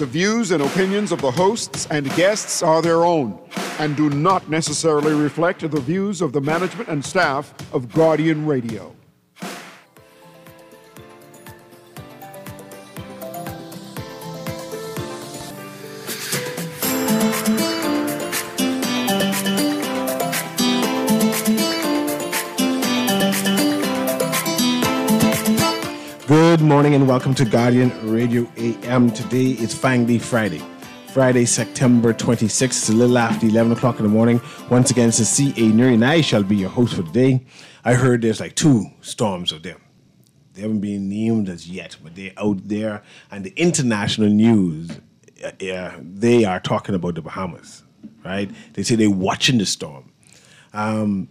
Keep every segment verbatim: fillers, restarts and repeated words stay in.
The views and opinions of the hosts and guests are their own and do not necessarily reflect the views of the management and staff of Guardian Radio. Good morning and welcome to Guardian Radio A M. Today is Fang Day Friday. Friday, September twenty-sixth. It's a little after eleven o'clock in the morning. Once again, it's a C A Nuri and I shall be your host for today. I heard there's like two storms of them. They haven't been named as yet, but they're out there. And the international news, uh, uh, they are talking about the Bahamas, right? They say they're watching the storm. Um,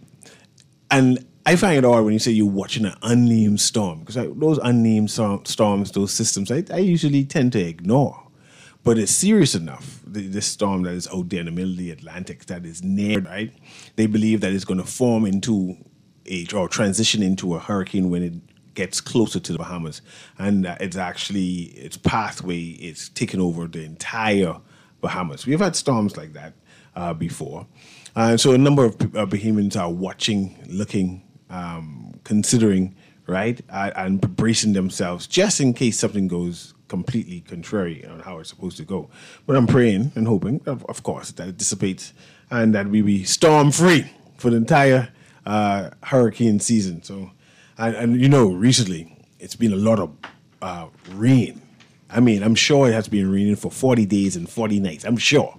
and I find it odd when you say you're watching an unnamed storm, because those unnamed storms, those systems, I, I usually tend to ignore. But it's serious enough, this storm that is out there in the middle of the Atlantic, that is near, right? They believe that it's going to form into a, or transition into a hurricane when it gets closer to the Bahamas. And uh, it's actually, its pathway is taking over the entire Bahamas. We've had storms like that uh, before. Uh, so a number of uh, Bahamians are watching, looking, Um, considering, right, uh, and bracing themselves just in case something goes completely contrary on how it's supposed to go. But I'm praying and hoping, of, of course, that it dissipates and that we be storm-free for the entire uh, hurricane season. So, and, and you know, recently it's been a lot of uh, rain. I mean, I'm sure it has been raining for forty days and forty nights. I'm sure.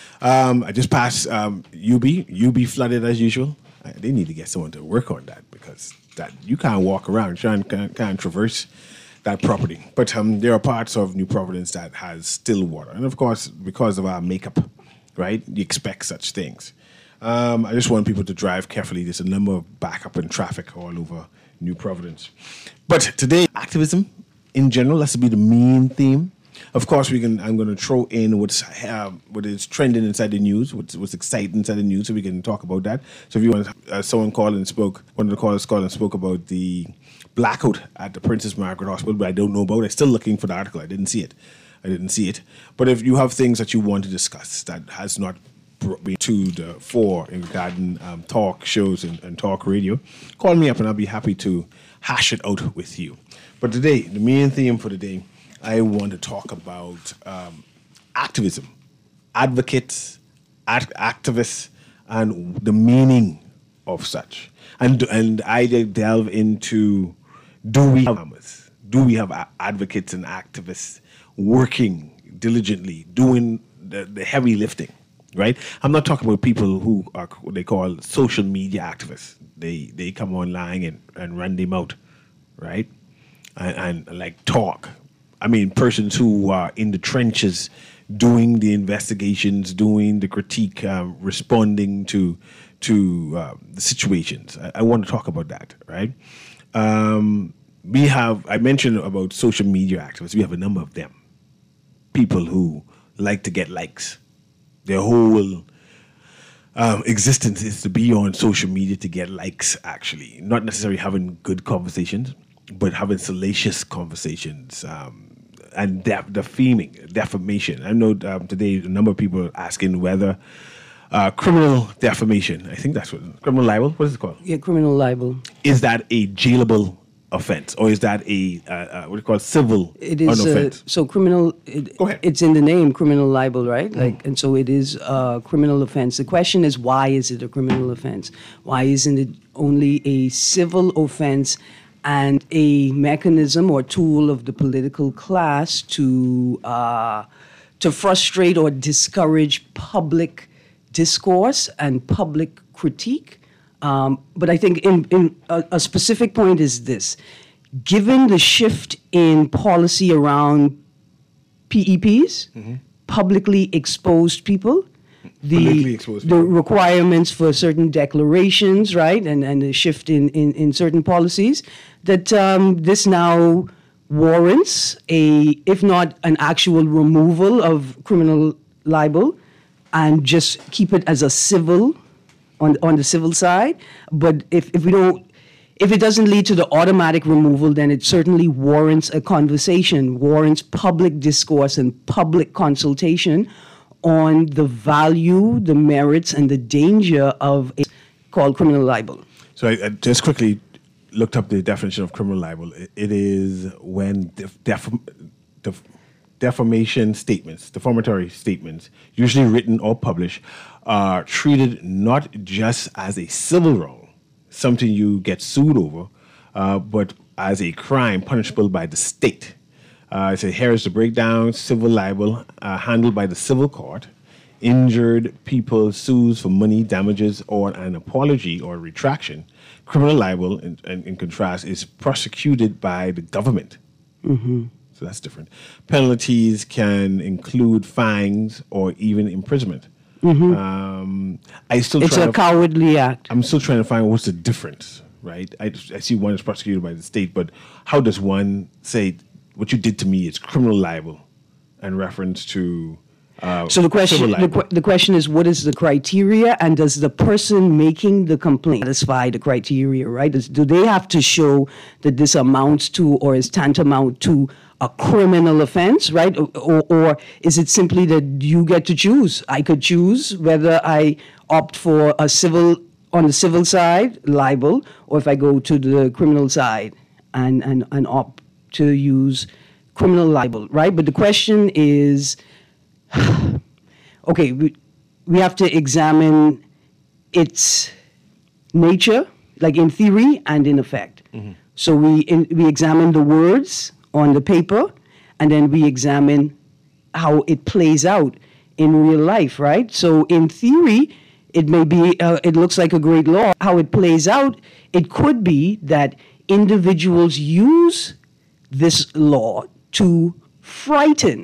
Um, I just passed um, U B. U B flooded as usual. They need to get someone to work on that, because that you can't walk around, can't, can't, can't traverse that property. But um, there are parts of New Providence that has still water. And of course, because of our makeup, right, you expect such things. Um, I just want people to drive carefully. There's a number of backup in traffic all over New Providence. But today, activism in general, that's to be the main theme. Of course, we can. I'm going to throw in what's uh, what is trending inside the news, what's, what's exciting inside the news, so we can talk about that. So if you want, uh, someone called and spoke, one of the callers called and spoke about the blackout at the Princess Margaret Hospital, but I don't know about it. I'm still looking for the article. I didn't see it. I didn't see it. But if you have things that you want to discuss that has not been to the fore in regarding um, talk shows and, and talk radio, call me up and I'll be happy to hash it out with you. But today, the main theme for today, I want to talk about um, activism, advocates, act- activists, and the meaning of such. And and I delve into, do we have do we have advocates and activists working diligently, doing the, the heavy lifting, right? I'm not talking about people who are what they call social media activists. They they come online and, and run them out, right? And, and like talk. I mean, persons who are in the trenches doing the investigations, doing the critique, um, responding to to uh, the situations. I, I want to talk about that, right? Um, we have, I mentioned about social media activists. We have a number of them. People who like to get likes. Their whole um, existence is to be on social media to get likes, actually. Not necessarily having good conversations, but having salacious conversations, um, and def- defaming, defamation. I know um, today a number of people are asking whether uh, criminal defamation, I think that's what, criminal libel, what is it called? Yeah, criminal libel. Is that a jailable offense, or is that a, uh, uh, what do you call it, civil It is, uh, so criminal, it, Go ahead. It's in the name, criminal libel, right? Mm. Like, and so it is a criminal offense. The question is, why is it a criminal offense? Why isn't it only a civil offense and a mechanism or tool of the political class to uh, to frustrate or discourage public discourse and public critique? Um, but I think in, in a, a specific point is this. Given the shift in policy around P E Ps, mm-hmm. publicly exposed people, the, the requirements for certain declarations, right, and, and the shift in, in, in certain policies, that um, this now warrants a, if not an actual removal of criminal libel, and just keep it as a civil, on on the civil side. But if, if we don't if it doesn't lead to the automatic removal, then it certainly warrants a conversation, warrants public discourse and public consultation on the value, the merits, and the danger of a called criminal libel. So I, I just quickly looked up the definition of criminal libel. It, it is when def, def, def, defamation statements, defamatory statements, usually written or published, are treated not just as a civil wrong, something you get sued over, uh, but as a crime punishable by the state. Uh, so here is the breakdown: civil libel, uh, handled by the civil court. Injured people sues for money damages or an apology or retraction. Criminal libel, in, in, in contrast, is prosecuted by the government. Mm-hmm. So that's different. Penalties can include fines or even imprisonment. Mm-hmm. Um, I still it's try a to, cowardly act. I'm still trying to find what's the difference, right? I, I see one is prosecuted by the state, but how does one say what you did to me is criminal libel in reference to uh, so the question civil the, libel? qu- the question is, what is the criteria, and does the person making the complaint satisfy the criteria, right? Does, do they have to show that this amounts to or is tantamount to a criminal offense, right? Or, or, or is it simply that you get to choose? I could choose whether I opt for a civil, on the civil side, libel, or if I go to the criminal side and, and, and opt to use criminal libel, right? But the question is, okay, we, we have to examine its nature, like in theory and in effect. Mm-hmm. So we in, we examine the words on the paper, and then we examine how it plays out in real life, right? So in theory, it may be, uh, it looks like a great law. How it plays out, it could be that individuals use this law to frighten,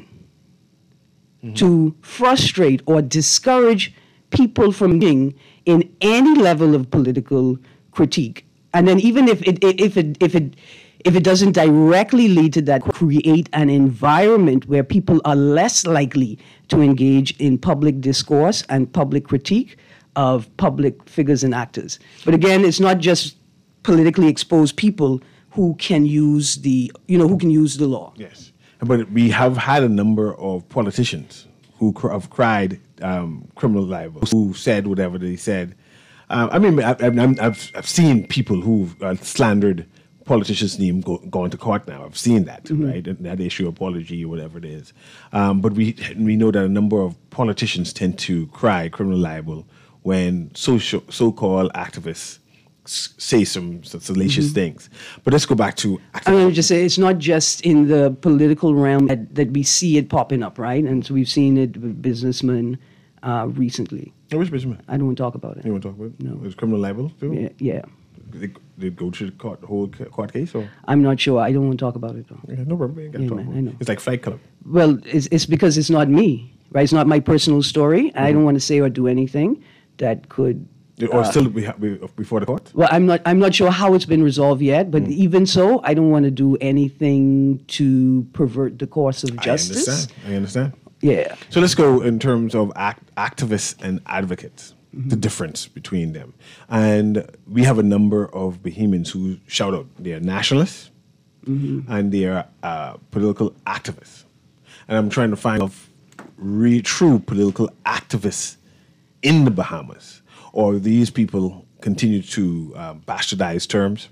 mm-hmm. to frustrate or discourage people from being in any level of political critique. And then even if it, if it, if it, if it doesn't directly lead to that, create an environment where people are less likely to engage in public discourse and public critique of public figures and actors. But again, it's not just politically exposed people who can use the, you know, who can use the law. Yes, but we have had a number of politicians who cr- have cried um, criminal libel, who said whatever they said. Uh, I mean, I, I, I've I've seen people who've uh, slandered politicians' name go, going to court now. I've seen that, mm-hmm. right? And that issue apology or whatever it is. Um, but we we know that a number of politicians tend to cry criminal libel when social so-called activists s- say some, some salacious mm-hmm. things. But let's go back to activism. I mean, just say it's not just in the political realm that, that we see it popping up, right? And so we've seen it with businessmen uh, recently. Oh, which businessman? I don't want to talk about it. You don't want to talk about it? No. It was criminal libel too? Yeah. yeah. Did it go to the court, the whole court case? Or? I'm not sure. I don't want to talk about it, though. Yeah, no problem. You ain't got to yeah, talk man, about I know. it. It's like Fight Club. Well, it's, it's because it's not me, right? It's not my personal story. Mm-hmm. I don't want to say or do anything that could... Or uh, still be, be, before the court? Well, I'm not I'm not sure how it's been resolved yet, but mm. even so, I don't want to do anything to pervert the course of justice. I understand. I understand. Yeah. So let's go in terms of act, activists and advocates, mm-hmm. the difference between them. And we have a number of Bahamians who shout out they're nationalists mm-hmm. and they're uh, political activists. And I'm trying to find of re- true political activists in the Bahamas. Or these people continue to uh, bastardize terms,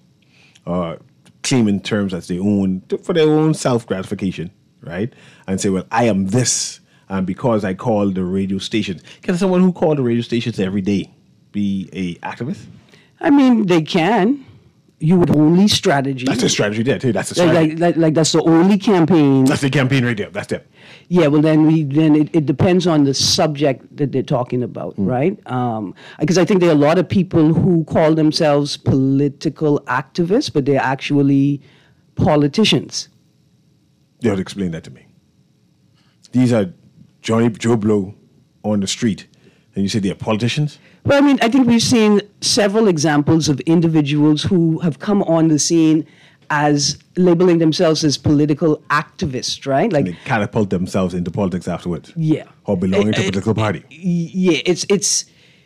or claiming terms as their own, for their own self-gratification, right? And say, well, I am this, and because I call the radio stations. Can someone who call the radio stations every day be a activist? I mean, they can. You would only strategy. That's a strategy there, too. That's a strategy. Like, like, like that's the only campaign. That's the campaign right there. That's it. Yeah, well, then we then it, it depends on the subject that they're talking about, mm. right? Um, because I think there are a lot of people who call themselves political activists, but they're actually politicians. You have to explain that to me. These are Johnny Joe Blow on the street, and you say they're politicians? Well, I mean, I think we've seen several examples of individuals who have come on the scene as labeling themselves as political activists, right? Like and they catapult themselves into politics afterwards. Yeah. Or belonging uh, to a political party. Yeah, it's it's.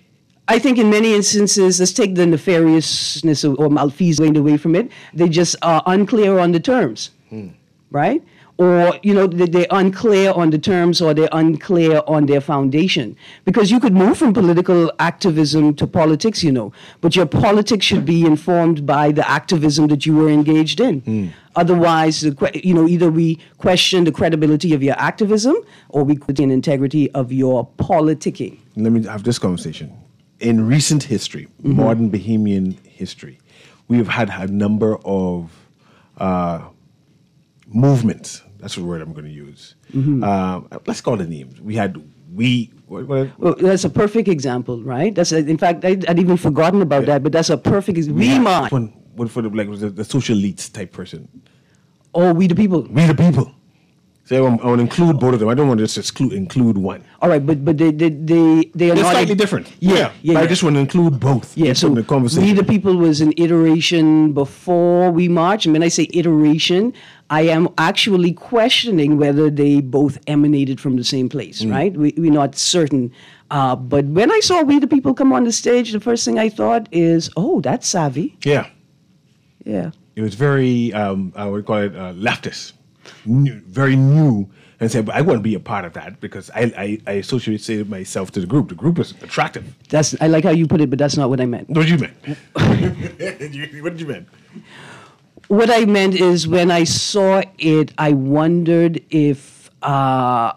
I think in many instances, let's take the nefariousness or, or malfeasance away from it. They just are unclear on the terms, hmm. right? Or, you know, they're unclear on the terms, or they're unclear on their foundation. Because you could move from political activism to politics, you know, but your politics should be informed by the activism that you were engaged in. Mm. Otherwise, you know, either we question the credibility of your activism, or we question the integrity of your politicking. Let me have this conversation. In recent history, mm-hmm. modern Bahamian history, we have had a number of uh, movements. That's the word I'm going to use. Mm-hmm. Uh, let's call it names. We had we. What, what, well, that's a perfect example, right? That's a, in fact, I'd, I'd even forgotten about yeah. that, but that's a perfect example. We, we march. One, one for the like was the, the social elites type person. Oh, we the people. We the people. So I want, I want to include both of them. I don't want to just exclude include one. All right, but but they they they, they are They're not slightly different. Yeah, yeah. yeah, yeah. I just want to include both. Yeah, so the conversation. We the People was an iteration before We March. And when I say iteration, I am actually questioning whether they both emanated from the same place. Mm. Right? We we're not certain. Uh, but when I saw We the People come on the stage, the first thing I thought is, oh, that's savvy. Yeah. Yeah. It was very um, I would call it uh, leftist. New, very new, and said, but I want to be a part of that because I, I, I associate myself to the group. The group is attractive. That's I like how you put it, but that's not what I meant. What did you mean? What did you mean? What I meant is when I saw it, I wondered if uh,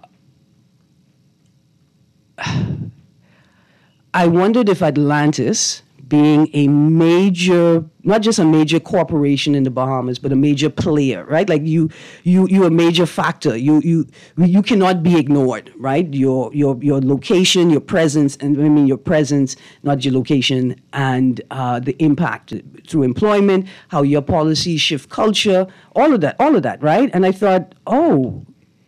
I wondered if Atlantis, being a major, not just a major corporation in the Bahamas, but a major player, right? Like you, you, you're a major factor. You, you, you cannot be ignored, right? Your, your, your location, your presence, and I mean your presence, not your location, and uh, the impact through employment, how your policies shift culture, all of that, all of that, right? And I thought, oh,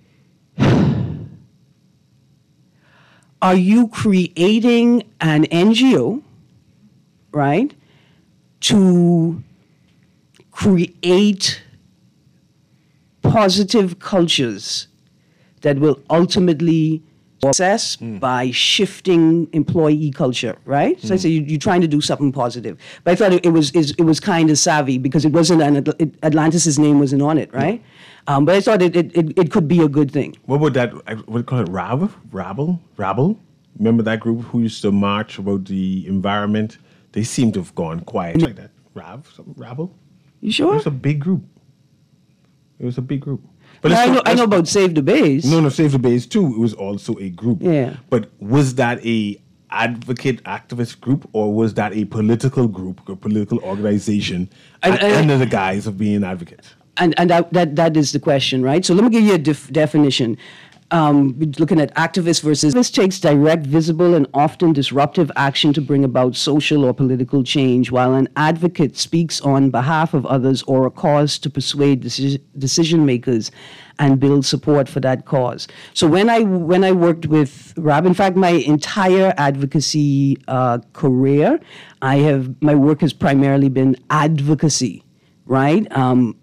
are you creating an N G O? Right, to create positive cultures that will ultimately success mm. by shifting employee culture, right? So mm. I say you, you're trying to do something positive. But I thought it, it was it, it was kind of savvy because it wasn't an it, Atlantis's name wasn't on it, right? Yeah. Um, but I thought it, it it it could be a good thing. What would that? What do you call it? Rav, Rabble, Rabble. Remember that group who used to march about the environment? They seem to have gone quiet like that. Rav, something, Rabble? You sure? It was a big group. It was a big group. But I know, I know about Save the Base. No, no, Save the Base too. It was also a group. Yeah. But was that a advocate activist group or was that a political group or political organization and, and, under the guise of being advocates? And and that that, that is the question, right? So let me give you a def- definition. Um, looking at activists versus activists takes direct, visible, and often disruptive action to bring about social or political change, while an advocate speaks on behalf of others or a cause to persuade deci- decision makers and build support for that cause. So when I when I worked with Rob, in fact, my entire advocacy uh, career, I have my work has primarily been advocacy, right? Um,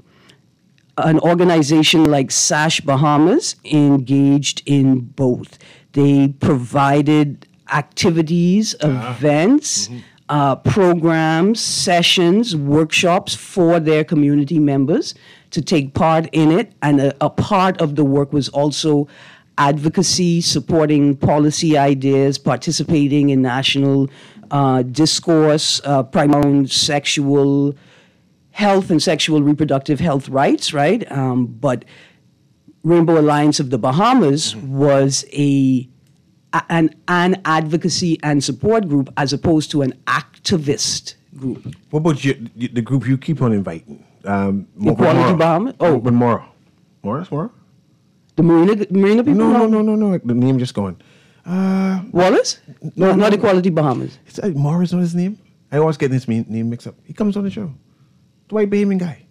An organization like SASH Bahamas engaged in both. They provided activities, uh-huh. events, mm-hmm. uh, programs, sessions, workshops for their community members to take part in it. And a, a part of the work was also advocacy, supporting policy ideas, participating in national uh, discourse, uh, primarily on sexual health and sexual reproductive health rights, right? Um, but Rainbow Alliance of the Bahamas mm-hmm. was a an, an advocacy and support group as opposed to an activist group. What about you, the group you keep on inviting? Um, Equality Bahamas? Oh, but Mora. Mora's Mora? The Marina, Marina people? No, no, no, no, no. The name just going. Uh, Wallace? No, no, not Equality Bahamas. It's, uh, Mora's not his name. I always get his name mixed up. He comes on the show. The white Bahamian guy.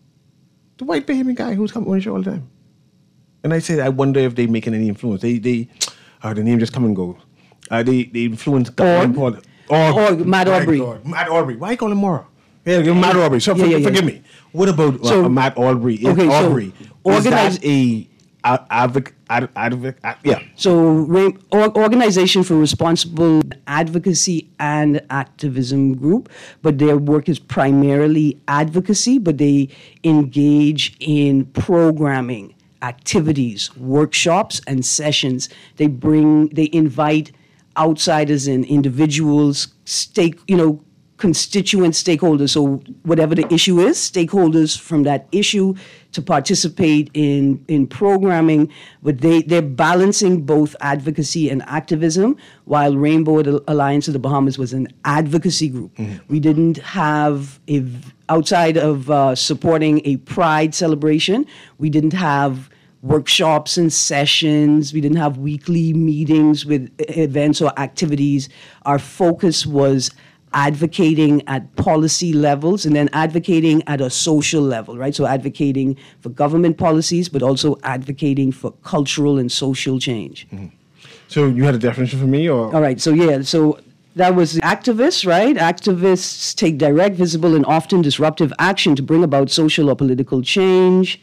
The white Bahamian guy who's coming on the show all the time. And I said, I wonder if they're making any influence. They, they, uh, the name just come and go. Uh, they, they influence God. Or, or, or Matt Aubrey. Matt Aubrey. Why call him Mora? Yeah, give him Matt Aubrey. So yeah, for, yeah, yeah. forgive me. What about uh, so, Matt Aubrey? Okay, Aubrey. So is that a, a advocate? Ad, adv- ad, yeah. So, or, Organization for Responsible Advocacy and Activism Group, but their work is primarily advocacy, but they engage in programming, activities, workshops, and sessions. They bring, they invite outsiders and individuals, stake, you know, constituent stakeholders, so whatever the issue is, stakeholders from that issue to participate in, in programming, but they, they're balancing both advocacy and activism, while Rainbow Alliance of the Bahamas was an advocacy group. Mm-hmm. We didn't have, a, outside of uh, supporting a Pride celebration, we didn't have workshops and sessions. We didn't have weekly meetings with events or activities. Our focus was advocating at policy levels and then advocating at a social level, right? So advocating for government policies, but also advocating for cultural and social change. Mm-hmm. So you had a definition for me, or? All right, so yeah, so that was activists, right? Activists take direct, visible, and often disruptive action to bring about social or political change,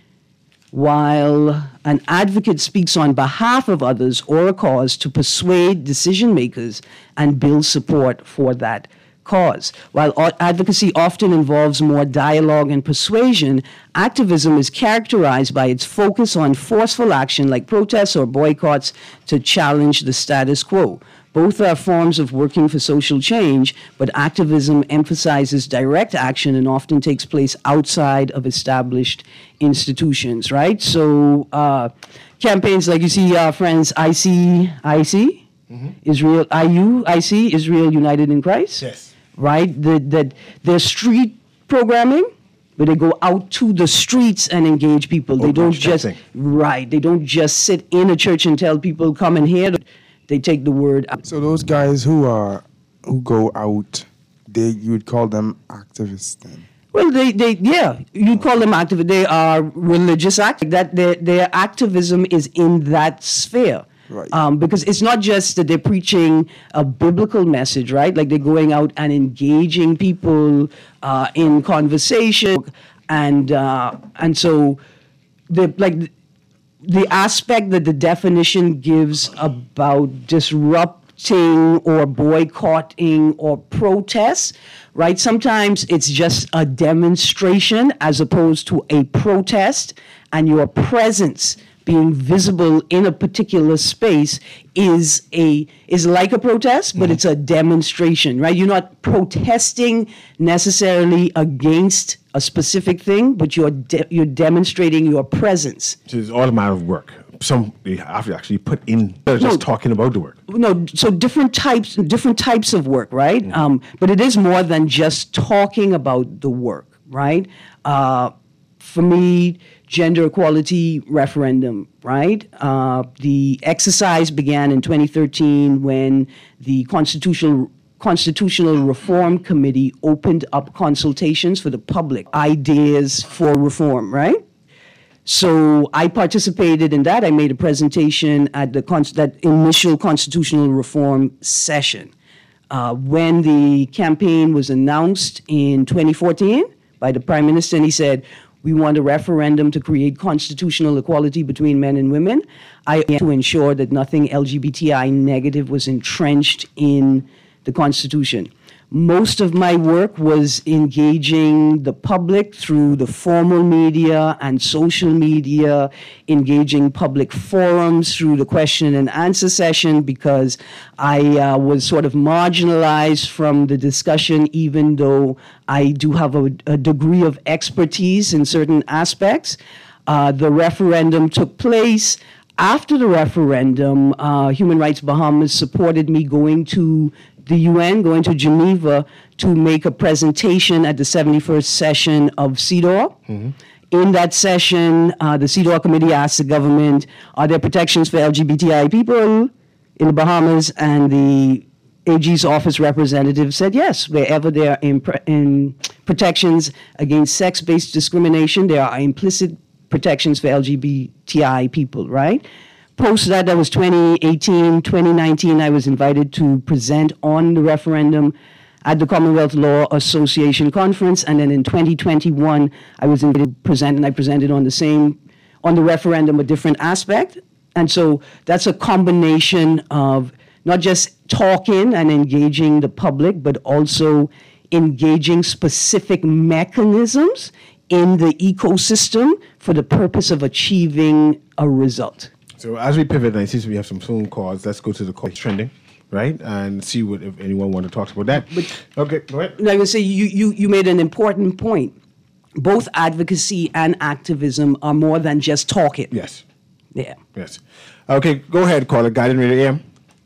while an advocate speaks on behalf of others or a cause to persuade decision makers and build support for that cause. While advocacy often involves more dialogue and persuasion, activism is characterized by its focus on forceful action like protests or boycotts to challenge the status quo. Both are forms of working for social change, but activism emphasizes direct action and often takes place outside of established institutions, right? So uh, campaigns like you see, uh, friends, I C, I C, mm-hmm. Israel, I U, I C, Israel United in Christ, yes, right? That the, their street programming, where they go out to the streets and engage people. Oh, they don't just, right, they don't just sit in a church and tell people, come and hear. They take the word out. So those guys who are who go out, they you would call them activists then? Well, they, they yeah, you call them activists. They are religious activists. That their their activism is in that sphere. Right. Um, because it's not just that they're preaching a biblical message, right? Like they're going out and engaging people uh, in conversation, and uh, and so they like. The aspect that the definition gives about disrupting or boycotting or protests, right? Sometimes it's just a demonstration as opposed to a protest, and your presence being visible in a particular space is a is like a protest, but mm-hmm. it's a demonstration, right? You're not protesting necessarily against a specific thing, but you're de- you're demonstrating your presence. So it's all a matter of work. Some you have to actually put in, they're just no, talking about the work. No, so different types, different types of work, right? Mm-hmm. Um, but it is more than just talking about the work, right? Uh, for me, gender equality referendum, right? Uh, the exercise began in twenty thirteen when the Constitutional Constitutional Reform Committee opened up consultations for the public, ideas for reform, right? So I participated in that. I made a presentation at the con- that initial constitutional reform session. Uh, when the campaign was announced in twenty fourteen by the Prime Minister, and he said, we want a referendum to create constitutional equality between men and women. I had to ensure that nothing L G B T I negative was entrenched in the Constitution. Most of my work was engaging the public through the formal media and social media, engaging public forums through the question and answer session, because I uh, was sort of marginalized from the discussion, even though I do have a, a degree of expertise in certain aspects. Uh, the referendum took place. After the referendum, uh, Human Rights Bahamas supported me going to the U N, going to Geneva to make a presentation at the seventy-first session of C E D A W. Mm-hmm. In that session, uh, the C E D A W committee asked the government, are there protections for L G B T I people in the Bahamas? And the A G's office representative said yes. Wherever there are in, in protections against sex-based discrimination, there are implicit protections for L G B T I people, right? Post that, that was twenty eighteen, twenty nineteen, I was invited to present on the referendum at the Commonwealth Law Association conference, and then in twenty twenty-one, I was invited to present, and I presented on the same, on the referendum, a different aspect, And so that's a combination of not just talking and engaging the public, but also engaging specific mechanisms in the ecosystem for the purpose of achieving a result. So as we pivot, and I see we have some phone calls, let's go to the call trending, right? And see what if anyone want to talk about that. But, okay, go ahead. And I would say you, you, you made an important point. Both advocacy and activism are more than just talking. Yes. Yeah. Yes. Okay, go ahead, caller. Guardian Radio A M.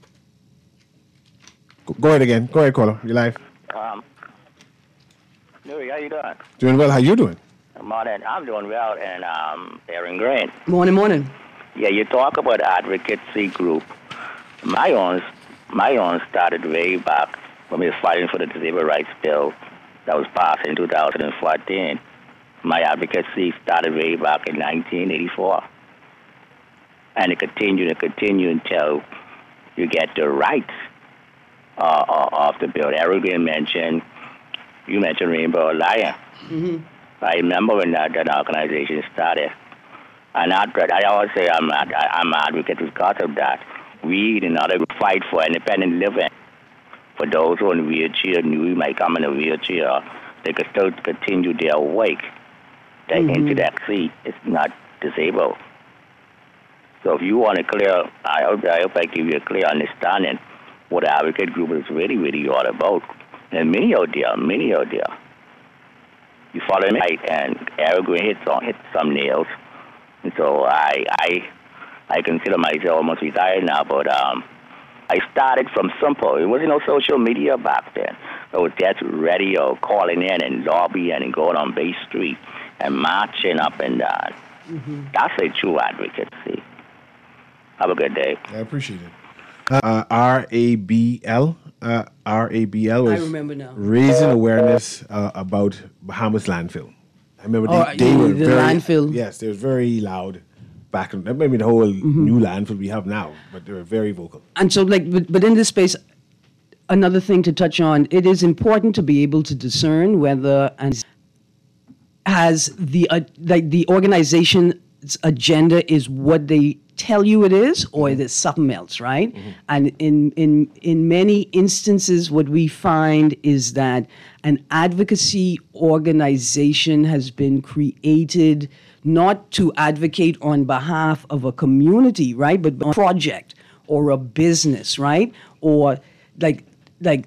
Go, go ahead again. Go ahead, caller. You're live. Um, Louis, how you doing? Doing well. How you doing? Morning. I'm doing well, and um, Aaron Green. Morning, morning. Yeah, you talk about advocacy group. My own, my own started way back when we were fighting for the disabled rights bill that was passed in two thousand fourteen. My advocacy started way back in nineteen eighty-four. And it continued and continued until you get the rights uh, of the bill. Aaron Green mentioned, you mentioned Rainbow Alliance. Mm-hmm. I remember when that, that organization started. And I, I always say I'm, I'm an advocate because of that. We, in order to fight for independent living, for those who are in a wheelchair, knew we might come in a wheelchair, they could still continue their work. They Mm-hmm. into that seat. It's not disabled. So if you want a clear, I hope, I hope I give you a clear understanding what the advocate group is really, really all about. And many out there, many out there. You follow me? And Aaron Green hit some, hit some nails. And so I, I, I consider myself almost retired now, but um, I started from simple. It wasn't no social media back then. It was just radio, calling in and lobbying and going on Bay Street and marching up and down. Mm-hmm. That's a true advocacy. Have a good day. I appreciate it. Uh, R A B L. Uh, R A B L was I remember now. raising awareness uh, about Bahamas landfill. I remember they, Oh, they the- were the very, landfill. Yes, they were very loud back in, maybe the whole Mm-hmm. new landfill we have now, but they were very vocal. And so, like, but, but in this space, another thing to touch on, it is important to be able to discern whether and has the uh, like the organization's agenda is what they tell you it is, or it is something else, right? Mm-hmm. And in in in many instances, what we find is that an advocacy organization has been created not to advocate on behalf of a community, right, but a project or a business, right, or like like.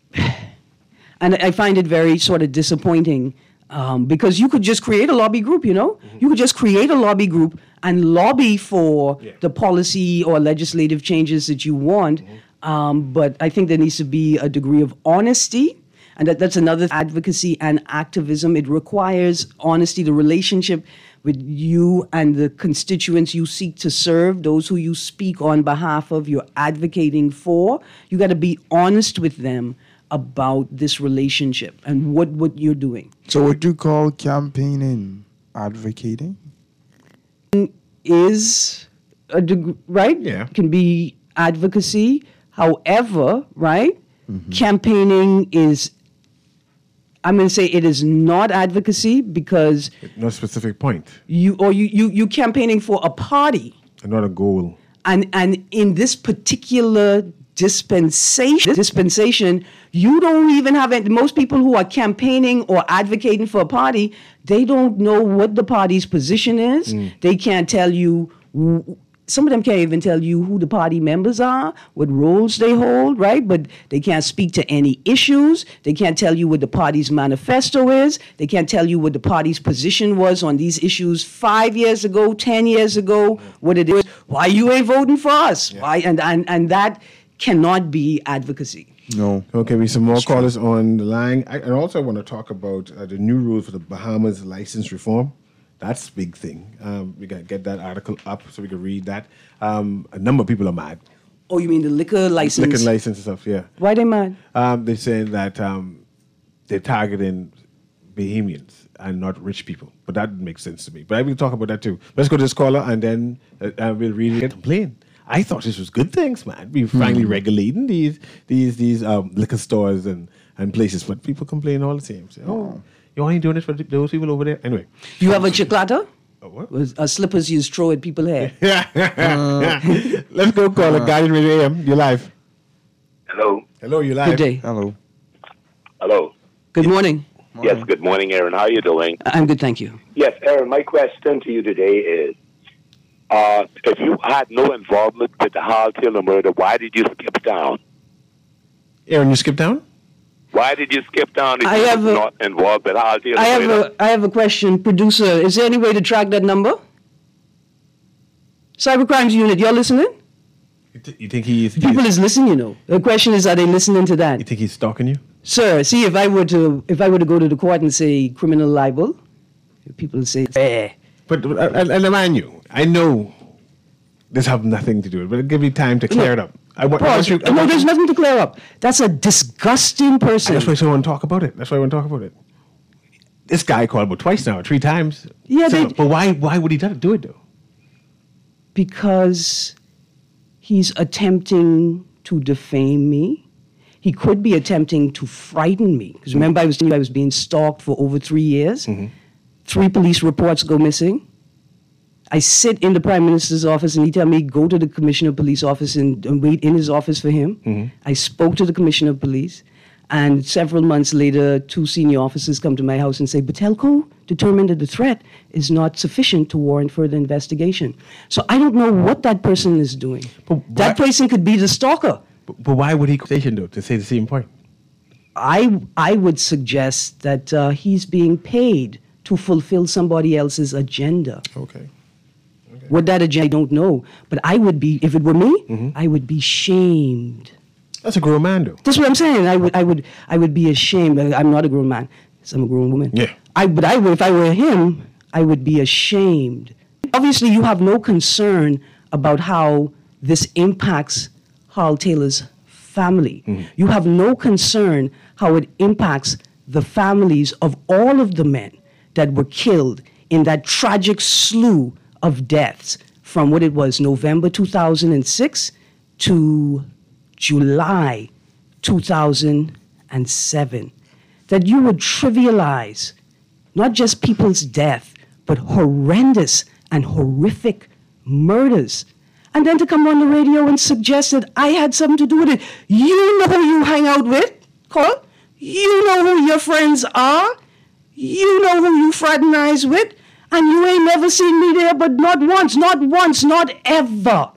And I find it very sort of disappointing. Um, because you could just create a lobby group, you know? Mm-hmm. You could just create a lobby group and lobby for yeah. the policy or legislative changes that you want. Mm-hmm. Um, but I think there needs to be a degree of honesty. And that, that's another advocacy and activism. It requires honesty, the relationship with you and the constituents you seek to serve, those who you speak on behalf of, you're advocating for. You got to be honest with them about this relationship and what, what you're doing. So what do you call campaigning? Advocating? Is a deg- right? Yeah. Can be advocacy. However, right? Mm-hmm. Campaigning is, I'm going to say it is not advocacy because No specific point, you or you you you campaigning for a party. and not a goal. And and in this particular dispensation, dispensation, you don't even have it. Most people who are campaigning or advocating for a party, they don't know what the party's position is. Mm. They can't tell you. Some of them can't even tell you who the party members are, what roles they hold, right? But they can't speak to any issues. They can't tell you what the party's manifesto is. They can't tell you what the party's position was on these issues five years ago, ten years ago, what it is, why you ain't voting for us, yeah. why, and, and, and that cannot be advocacy. No. Okay, we have some more callers on the line. I, and also I want to talk about uh, the new rules for the Bahamas license reform. That's a big thing. Um, we got to get that article up so we can read that. Um, a number of people are mad. Oh, you mean the liquor license? Liquor license and stuff, yeah. Why they mad? Um, they're saying that um, they're targeting Bahamians and not rich people. But that makes sense to me. But I will talk about that too. Let's go to this caller and then uh, uh, we'll read it. Complain. I thought this was good things, man. We're finally mm. regulating these these these um, liquor stores and, and places, but people complain all the same. Say, oh, you only doing this for those people over there? Anyway. You have a chiclata? Oh, what? Was, uh, slippers you just throw at people's hair. Let's go call it Guardian Radio A M. You're live. Hello. Hello, you're live. Good day. Hello. Hello. Good morning. Yes, good morning, Aaron. How are you doing? I'm good, thank you. Yes, Aaron, my question to you today is, uh, if you had no involvement with the Hal Taylor murder, why did you skip down? Aaron, you skipped down? Why did you skip down if I you have were a- not involved with Hal Taylor I have murder? a I have a question, producer. Is there any way to track that number? Cybercrimes unit, you're listening? You, th- you think he's, People he's is listening, you know. The question is, are they listening to you that? think he's stalking you? Sir, see, if I were to if I were to go to the court and say criminal libel, people would say, eh. But uh, and, and mind you, I know this have nothing to do with it, but give me time to clear it up. I want, I want Pause. you, I No, want there's you- nothing to clear up. That's a disgusting person. That's why I want to talk about it. That's why I want to talk about it. This guy called about twice now, three times. Yeah, So- they- but why? Why would he do do it though? Because he's attempting to defame me. He could be attempting to frighten me. Because remember, I was telling you I was being stalked for over three years. Mm-hmm. Three police reports go missing. I sit in the Prime Minister's office and he tell me, go to the Commissioner of Police office and, and wait in his office for him. Mm-hmm. I spoke to the Commissioner of Police. And several months later, two senior officers come to my house and say, Butelko determined that the threat is not sufficient to warrant further investigation. So I don't know what that person is doing. But That why- person could be the stalker. But, but why would he station though to say the same point? I, I would suggest that uh, he's being paid to fulfill somebody else's agenda. Okay. What that agenda, I don't know. But I would be, if it were me, Mm-hmm. I would be shamed. That's a grown man though. That's what I'm saying. I would, I would, I would be ashamed. I- I'm not a grown man. So I'm a grown woman. Yeah. I, but I would, if I were him, I would be ashamed. Obviously, you have no concern about how this impacts Hal Taylor's family. You have no concern how it impacts the families of all of the men that were killed in that tragic slew of deaths from what it was November two thousand six to July two thousand seven. That you would trivialize not just people's death, but horrendous and horrific murders. And then to come on the radio and suggest that I had something to do with it. You know who you hang out with, Cole. You know who your friends are. You know who you fraternize with. And you ain't never seen me there, but not once, not once, not ever.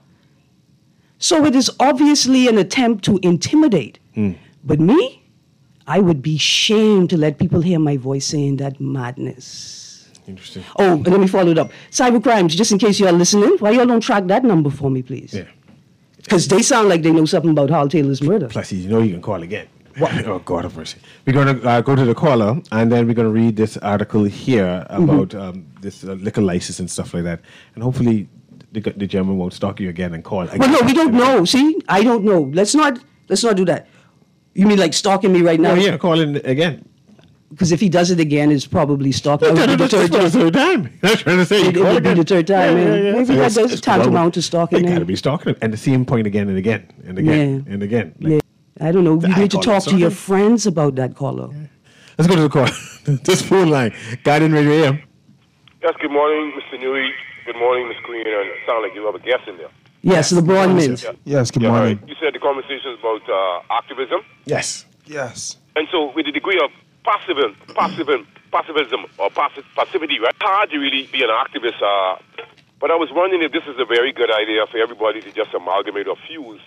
So it is obviously an attempt to intimidate. But me, I would be shamed to let people hear my voice saying that madness. Interesting. Oh, and let me follow it up. Cybercrimes, just in case you are listening, why y'all don't track that number for me, please? Yeah. Because they sound like they know something about Hal Taylor's murder. Plus, you know you can call again. Oh, God have mercy. We're going to uh, go to the caller, and then we're going to read this article here about Mm-hmm. um, this uh, liquor license and stuff like that. And hopefully the, the gentleman won't stalk you again and call again. Well, no, we don't know. See, I don't know. Let's not. Let's not do that. You mean like stalking me right now? No, yeah, call in again. Because if he does it again, it's probably stalking. That would be the That's third the time. third time. I'm trying to say. It- it call would be again. the third time, man. Maybe that It's- does it's tantamount to wrong. stalking They him. gotta be stalking him. And the same point again and again and again Yeah. and again. Like, Yeah. I don't know. You I need to call it talk to your stalking. friends about that caller. Let's go to the call. This phone line. Guardian Radio A M. Yes, good morning, Mister Newey. Good morning, Miss Queen. And it sounds like you have a guest in there. Yes, LeBron Mint. Yes, good Yeah, all morning. right. You said the conversation is about uh, activism. Yes. Yes. And so with the degree of passivism, passivism, passivism or passi- passivity, right? Hard to really be an activist. Uh, but I was wondering if this is a very good idea for everybody to just amalgamate or fuse.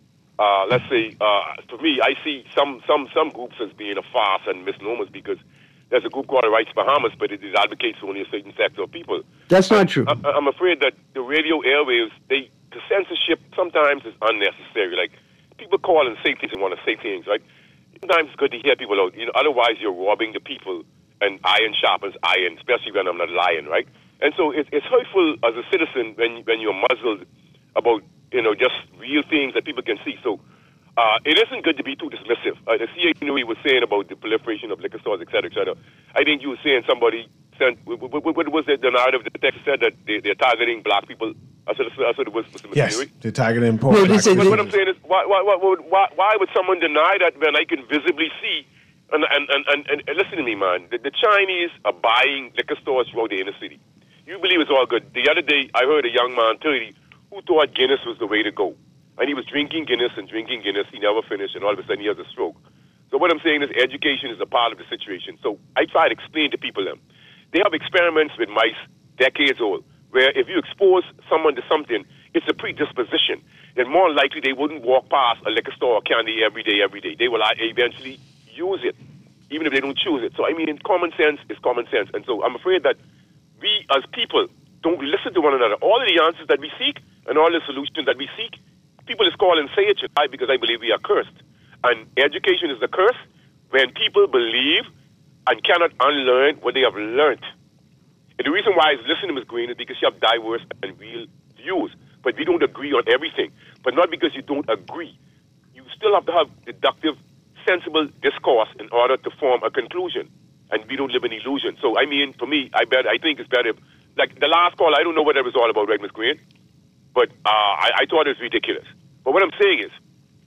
Uh, let's say, uh, for me, I see some, some, some groups as being a farce and misnomers because there's a group called the Rights Bahamas, but it, it advocates only a certain sector of people. That's not true. I, I'm afraid that the radio airwaves, they the censorship sometimes is unnecessary. Like people call and say things and want to say things, right? Sometimes it's good to hear people out. You know, otherwise you're robbing the people, and iron sharpens iron, especially when I'm not lying, right? And so it, it's hurtful as a citizen when when you're muzzled about you know just real things that people can see. So. Uh, it isn't good to be too dismissive. Uh, the C A knew he was saying about the proliferation of liquor stores, et cetera, et cetera. I think you were saying somebody sent, what, what, what was it, the narrative the text said that they, they're targeting black people? I said, I said it was Mister Yes. Newey. They're targeting poor No, black this is- But people. what I'm saying is, why, why, why, would- why, why would someone deny that when I can visibly see? And, and, and, and, and listen to me, man. The, the Chinese are buying liquor stores throughout the inner city. you believe it's all good. The other day, I heard a young man, thirty, who thought Guinness was the way to go. And he was drinking Guinness and drinking Guinness. He never finished, and all of a sudden he has a stroke. So what I'm saying is education is a part of the situation. So I try to explain to people them. They have experiments with mice decades old, where if you expose someone to something, it's a predisposition. Then more likely they wouldn't walk past a liquor store or candy every day, every day. They will eventually use it, even if they don't choose it. So, I mean, common sense is common sense. And so I'm afraid that we as people don't listen to one another. All of the answers that we seek and all the solutions that we seek, people just call and say it because I believe we are cursed. And education is the curse when people believe and cannot unlearn what they have learned. And the reason why I listen to Miz Green is because you have diverse and real views. But we don't agree on everything. But not because you don't agree. You still have to have deductive, sensible discourse in order to form a conclusion. And we don't live in illusion. So, I mean, for me, I bet I think it's better. Like the last call, I don't know what that was all about, right, Miz Green? But uh, I, I thought it was ridiculous. But what I'm saying is,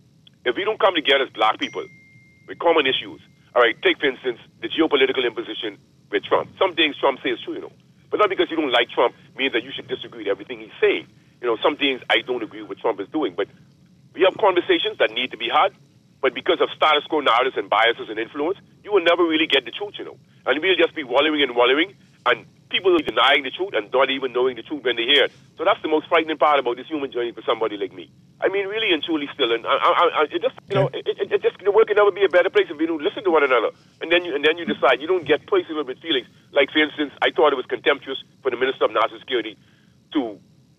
if we don't come together as black people with common issues, all right, take, for instance, the geopolitical imposition with Trump. Some things Trump says true, you know. But not because you don't like Trump means that you should disagree with everything he's saying. You know, some things I don't agree with what Trump is doing. But we have conversations that need to be had. But because of status quo narratives and biases and influence, you will never really get the truth, you know. And we'll just be wallowing and wallowing, and people will be denying the truth and not even knowing the truth when they hear it. So that's the most frightening part about this human journey for somebody like me. I mean, really and truly still. And I, I, I, it just, you know, it, it, it just, the world can never be a better place if we don't listen to one another. And then you, and then you decide. You don't get personal with feelings. Like, for instance, I thought it was contemptuous for the Minister of National Security to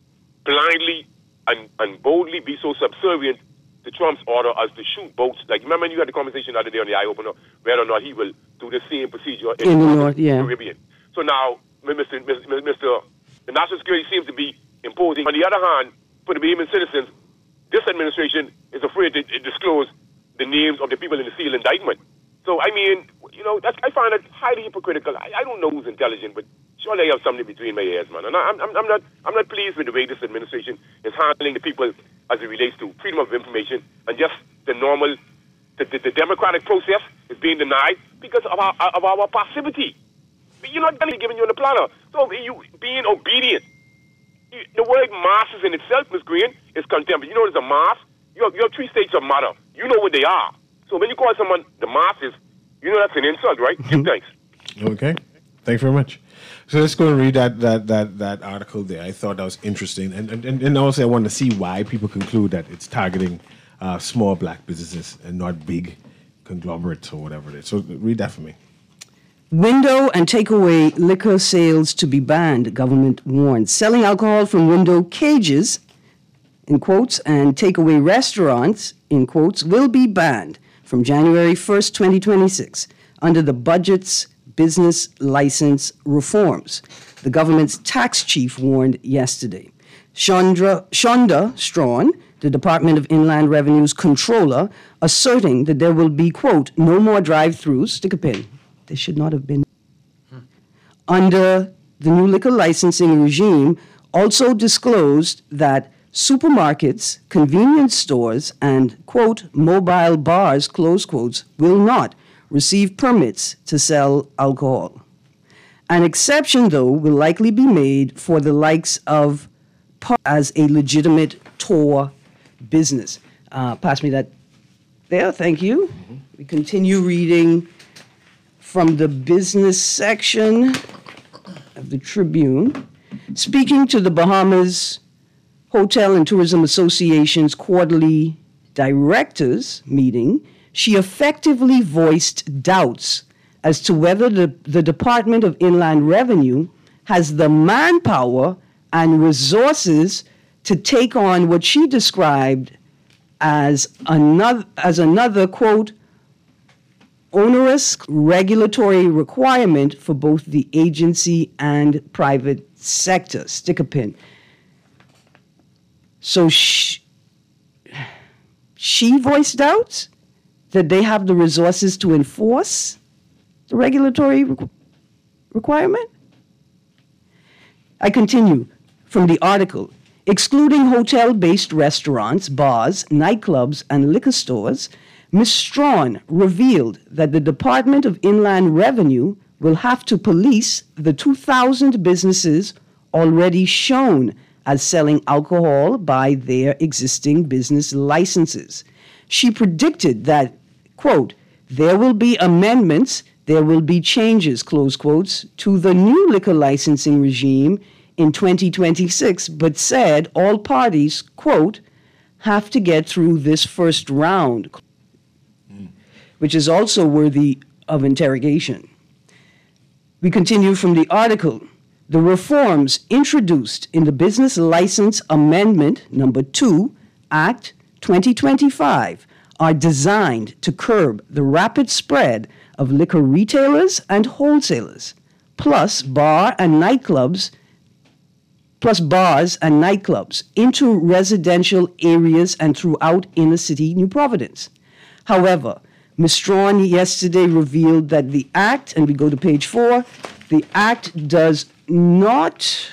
blindly and, and boldly be so subservient to Trump's order as to shoot boats. Like, remember you had the conversation the other day on the Eye Opener, whether or not he will do the same procedure in, in the North, North, yeah. Caribbean. So now, Mister Mister Mister the National Security seems to be imposing. On the other hand, for the Bahamian citizens, this administration is afraid to disclose the names of the people in the sealed indictment. So, I mean, you know, that's, I find it highly hypocritical. I, I don't know who's intelligent, but surely I have something between my ears, man. And I, I'm, I'm not, I'm not pleased with the way this administration is handling the people as it relates to freedom of information and just the normal, the, the, the democratic process is being denied because of our, of our passivity. You're not going to be giving you on the platter. So you being obedient. You, the word masses in itself, Miz Green, is contempt. You know there's a mass? You have, you have three states of matter. You know what they are. So when you call someone the masses, you know that's an insult, right? Mm-hmm. Thanks. Okay. Thanks very much. So let's go and read that that that, that article there. I thought that was interesting. And, and, and also I want to see why people conclude that it's targeting uh, small black businesses and not big conglomerates or whatever it is. So read that for me. Window and takeaway liquor sales to be banned, government warns. Selling alcohol from window cages, in quotes, and takeaway restaurants, in quotes, will be banned from January first, twenty twenty-six, under the budget's business license reforms, the government's tax chief warned yesterday. Shonda, Shonda Strawn, the Department of Inland Revenue's controller, asserting that there will be, quote, no more drive-thrus, stick a pin. They should not have been. Hmm. Under the new liquor licensing regime, also disclosed that supermarkets, convenience stores, and, quote, mobile bars, close quotes, will not receive permits to sell alcohol. An exception, though, will likely be made for the likes of as a legitimate tour business. Uh, pass me that there, thank you. Mm-hmm. We continue reading from the business section of the Tribune. Speaking to the Bahamas Hotel and Tourism Association's quarterly directors meeting, she effectively voiced doubts as to whether the, the Department of Inland Revenue has the manpower and resources to take on what she described as another, as another, quote, onerous regulatory requirement for both the agency and private sector. Stick a pin. So she, she voiced doubts that they have the resources to enforce the regulatory requ- requirement? I continue from the article. Excluding hotel-based restaurants, bars, nightclubs, and liquor stores, Miz Strawn revealed that the Department of Inland Revenue will have to police the two thousand businesses already shown as selling alcohol by their existing business licenses. She predicted that, quote, there will be amendments, there will be changes, close quotes, to the new liquor licensing regime in twenty twenty-six, but said all parties, quote, have to get through this first round, mm. which is also worthy of interrogation. We continue from the article. The reforms introduced in the Business License Amendment Number two, Act twenty twenty-five, are designed to curb the rapid spread of liquor retailers and wholesalers, plus bar and nightclubs, plus bars and nightclubs into residential areas and throughout inner city New Providence. However, Miz Strawn yesterday revealed that the act, and we go to page four, the act does not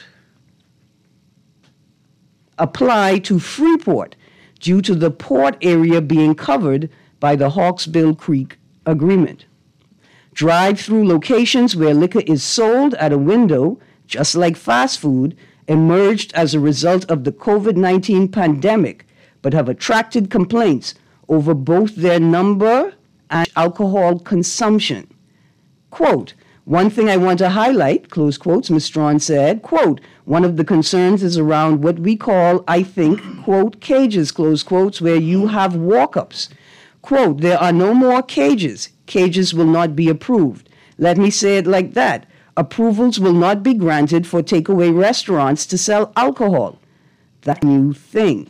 apply to Freeport due to the port area being covered by the Hawksbill Creek Agreement. Drive-through locations where liquor is sold at a window, just like fast food, emerged as a result of the COVID nineteen pandemic, but have attracted complaints over both their number and alcohol consumption. Quote, one thing I want to highlight, close quotes, Miz Strawn said, quote, one of the concerns is around what we call, I think, quote, cages, close quotes, where you have walk-ups. Quote, there are no more cages. Cages will not be approved. Let me say it like that. Approvals will not be granted for takeaway restaurants to sell alcohol. That's a new thing.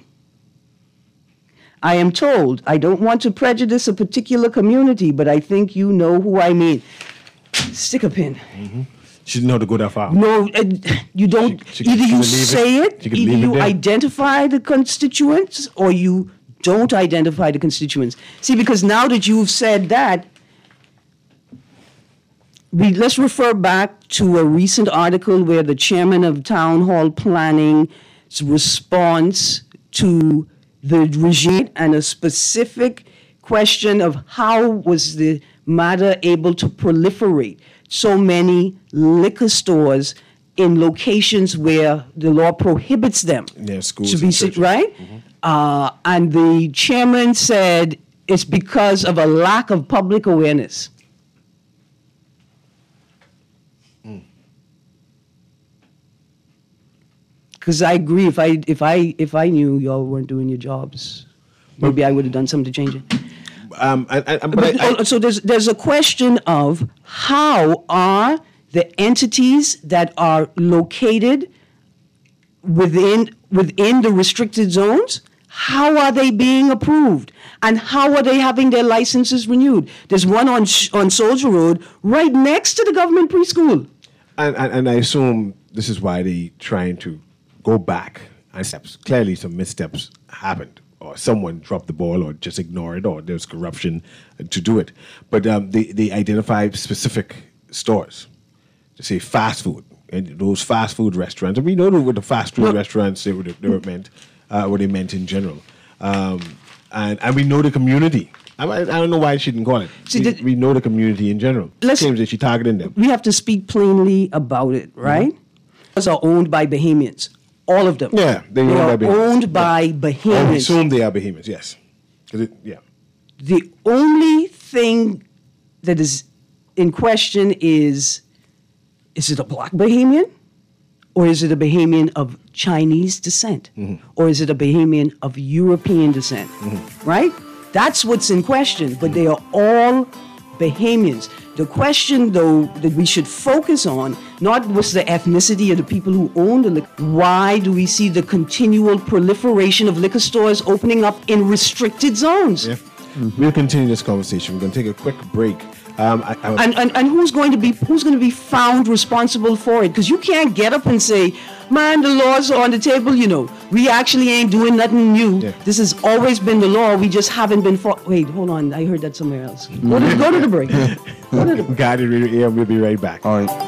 I am told I don't want to prejudice a particular community, but I think you know who I mean. Stick a pin. Mm-hmm. She didn't know to go that far. No, uh, you don't. She, she, either she you say it, it either you identify the constituents, or you don't identify the constituents. See, because now that you've said that, we, let's refer back to a recent article where the chairman of Town Hall Planning's response to the regime and a specific question of how was the matter able to proliferate so many liquor stores in locations where the law prohibits them yeah, schools to be churches. right? Mm-hmm. Uh, and the chairman said it's because of a lack of public awareness. Because I agree, if I if I if I knew y'all weren't doing your jobs, maybe I would have done something to change it. Um, I, I, but but, I, I, so there's there's a question of how are the entities that are located within within the restricted zones, how are they being approved, and how are they having their licenses renewed? There's one on on Soldier Road right next to the government preschool. and, and, and I assume this is why they trying to go back and steps. Clearly, some missteps happened, or someone dropped the ball, or just ignored it, or there's corruption to do it. But um, they they identify specific stores, to say fast food, and those fast food restaurants. And we know what the fast food well, restaurants they were they were meant, uh, what they meant in general, um, and and we know the community. I, I don't know why she didn't call it. See, we, the, we know the community in general. It seems that she targeting them. We have to speak plainly about it, right? Mm-hmm. Those are owned by Bahamians. All of them. Yeah, they, they are by owned by yeah. Bahamians. I assume they are Bahamians, yes. It, yeah. The only thing that is in question is, is it a black Bahamian? Or is it a Bahamian of Chinese descent? Mm-hmm. Or is it a Bahamian of European descent? Mm-hmm. Right? That's what's in question, but they are all Bahamians. The question, though, that we should focus on, not was the ethnicity of the people who own the liquor. Why do we see the continual proliferation of liquor stores opening up in restricted zones? Yeah. Mm-hmm. We'll continue this conversation. We're going to take a quick break. Um, I, I and, and and who's going to be who's going to be found responsible for it? Because you can't get up and say, "Man, the laws are on the table." You know, we actually ain't doing nothing new. Yeah. This has always been the law. We just haven't been. For- Wait, hold on. I heard that somewhere else. Go to, go to the break. Go to the break. Got it. Yeah, we'll be right back. All right.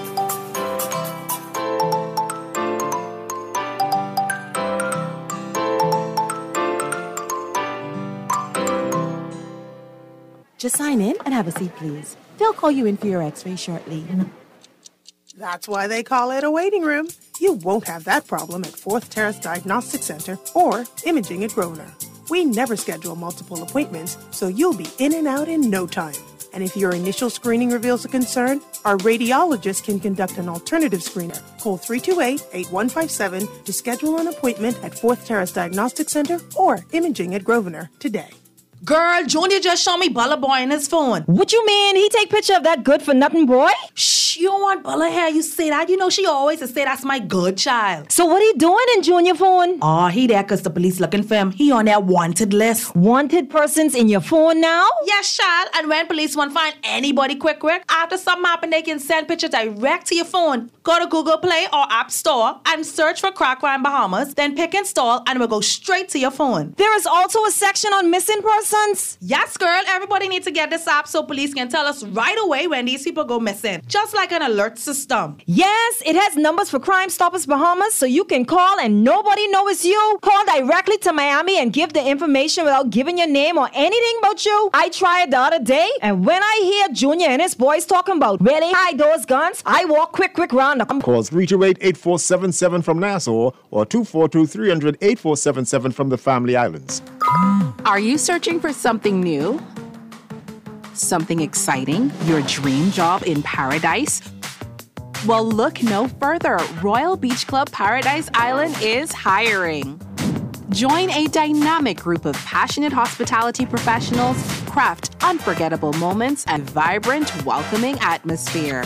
Just sign in and have a seat, please. They'll call you in for your x-ray shortly. That's why they call it a waiting room. You won't have that problem at Fourth Terrace Diagnostic Center or Imaging at Grosvenor. We never schedule multiple appointments, so you'll be in and out in no time. And if your initial screening reveals a concern, our radiologist can conduct an alternative screener. Call three two eight, eight one five seven to schedule an appointment at Fourth Terrace Diagnostic Center or Imaging at Grosvenor today. Girl, Junior just showed me Bella Boy in his phone. What you mean? He take picture of that good-for-nothing boy? Shh, you don't want Bella here. You say that. You know she always say that's my good child. So what he doing in Junior phone? Oh, he there because the police looking for him. He on their wanted list. Wanted persons in your phone now? Yes, child. And when police want to find anybody quick, quick, after something happen, they can send pictures direct to your phone. Go to Google Play or App Store and search for Crack Crime Bahamas. Then pick install and it will go straight to your phone. There is also a section on missing persons. Yes, girl. Everybody needs to get this app so police can tell us right away when these people go missing. Just like an alert system. Yes, it has numbers for Crime Stoppers Bahamas, so you can call and nobody knows it's you. Call directly to Miami and give the information without giving your name or anything about you. I tried the other day, and when I hear Junior and his boys talking about where they hide those guns, I walk quick, quick round the... Call three two eight, eight four seven seven from Nassau or two four two, three hundred, eight four seven seven from the Family Islands. Are you searching for something new? Something exciting? Your dream job in paradise? Well, look no further. Royal Beach Club Paradise Island is hiring. Join a dynamic group of passionate hospitality professionals, craft unforgettable moments, and vibrant, welcoming atmosphere.